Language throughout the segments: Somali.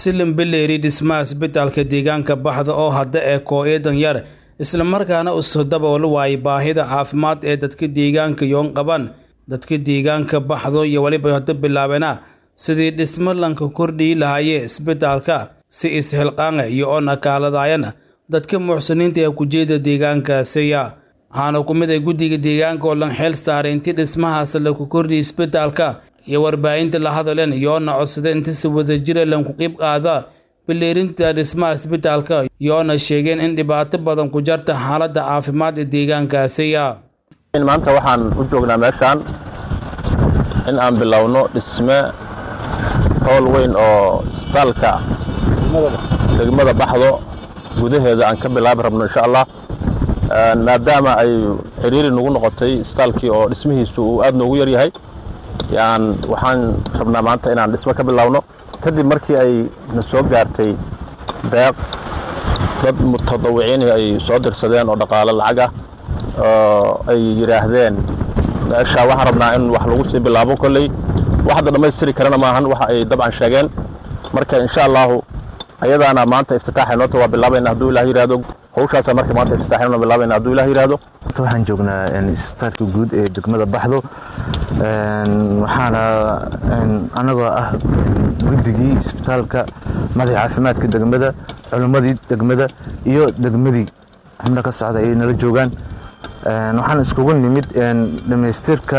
Silim Bileeri dhismaha isbitaalka deegaanka Baxda oo hadda ee kooxdan yar isla markaana u soo dabool waay baahida caafimaad ee dadka deegaanka yoon qaban dadka deegaanka Baxdo iyo waliba hadda bilaabana sidii dhismo lanka kordhi lahaayeen isbitaalka si isxilqaan iyo ona kaaladayana dadka muxsiniinta ee ku jeeda deegaankaasi waxaana ku mid ah guddiga deegaanka oo lan xeel saaray intii dhismahaas la ku kordhi isbitaalka iyo warbaahinta la hadleen yoona codsaday intii si wada jir lan ku qeyb qaada bileerinta dhismaha isbitaalka yoona sheegeen in dhibaato badan ku jirta xaaladda caafimaad ee deegaankaasi maanta waxaan u joognaa meeshaan in aan bilowno dhisme howl weyn oo isbitaalka degmada Baxdo gudaheeda aan ka bilaabi rabno insha Allah maadaama ay xiriir nagu noqotay isbitaalkii oo dhismihiisu uu aad noogu yar yahay waxaan rabnaa maanta inaan dhismo ka bilowno kadib markii ay na soo gaartay deeq dad mutadawiciin ay soo dirsadeen oo dhaqaale lacag ah oo ay yiraahdeen meesha waxaan rabnaa in wax lagu sii bilaabo kolley waxda dhammaystiri karana maahan waxa ay dabcan sheegeen marka insha Allah ayadaana maanta iftitaaxayno waa bilaabayna hadduu Ilaahay yiraahdo hawshaas markii maanta iftitaaxayno bilaabayna hadduu Ilaahay yiraahdo waxaan joognaa isbitaalka guud ee degmada Baxdo waxaana anagoo ah guddigii isbitaalka madaxa caafimaadka degmada culimadii degmada iyo degmadii xubnaha ka socda ay nala joogaan waxaan iskugu nimid dhamaystirka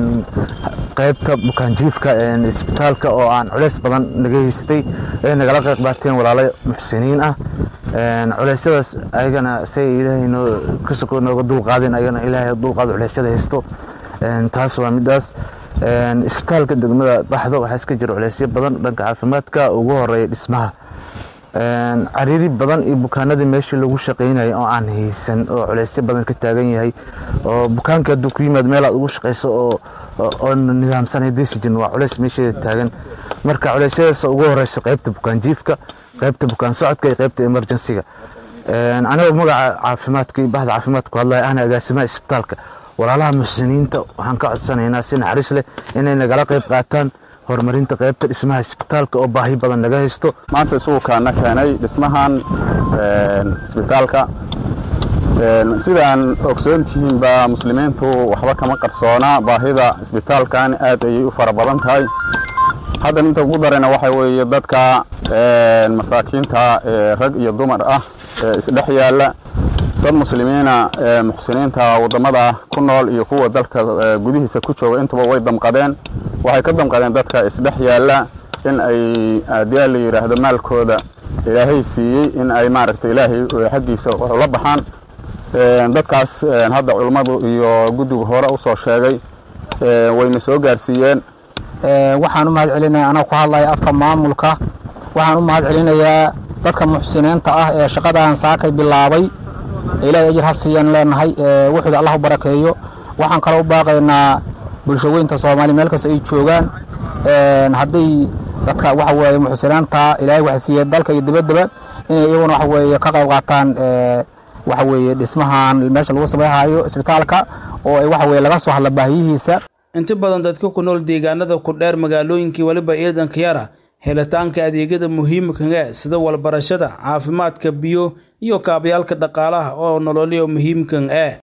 qaybta bukaanjiifka isbitaalka oo aan culays badan naga haystay nagala qayb qaateen walaalo muxsiniin ah culeysyadaas ayagana say Ilaahay ka soo nooga dul qaadeen ayagana Ilaahay dul qaado culeysyada haysto taas waa midaas isbitaalka degmada Baxdo waxa iska jira culeysyo badan dhanka caafimaadka ugu horeeya dhismaha cariiri badan iyo bukaanada meesha lagu shaqeynay oo aan haysan oo culeysyo badan ka taagan yahay oo bukaanka haduu ku yimaad meel aad ugu shaqeyso oo nidaamsanay decision waa culeys meesha taagan marka culeysyadaas ugu horeyso qaybta bukaanjiifka qaybta bukaan socodka iyo qaybta emergency-ga anaga magaca caafimaadka iyo bahda caafimaadka hadlay ana agaasimaha isbitaalka walaalaha muxsiniinta waxaan ka codsanaynaa si naxariis leh inay nagala qayb qaataan horumarinta qaybta dhismaha isbitaalka oo baahi badan naga haysto maanta isugu kaana keenay dhismahan isbitaalka sidaan ogsoontihiin ba muslimiintu waxba kama qarsoona baahida isbitaalkan aad ay u fara badan tahay hadda inta ugu darayna waxa weeye dadka masaakiinta rag iyo dumar ah isdhex yaala dad muslimiina muxsiniinta wadamada ku nool iyo kuwa dalka gudihiisa ku jooga intuba way damqadeen waxay ka damqadeen dadka isdhex yaala in ay aadiyaal yiraahdo maalkooda Ilaahay siiyay in ay maaragtay Ilaahay xaqiisa la baxaan dadkaas hadda culimadu iyo guddiga hore u soo sheegay wayna soo gaarsiiyeen waxaan u mahad celinayaa anoo ku hadlaya afka maamulka waxaan u mahad celinayaa dadka muxsiniinta ah ee shaqadan saakay bilaabay Ilaahay ajir hasiyan leenahay wuxuu Allah u barakeeyo waxaan kala u baaqaynaa bulshooyinka Soomaaliya meel kasta ay joogaan haddii dadka waxa weeye muxsiniinta Ilaahay wax siiyay dalka iyo dibadda inay iyaguna waxa weeye ka qayb qaataan waxa weeye dhismahan meesha lagu sameeyo isbitaalka oo ay waxa weeye laga soo hadla baahiyihiisa inta badan dadka ku nool deegaanada ku dheer magaalooyinka waliba ciidanka yara helitaanka adeegyada muhiimka ah sida walbarashada caafimaadka biyo iyo kaabyaalka dhaqaalaha oo nololeeyo muhiimka ah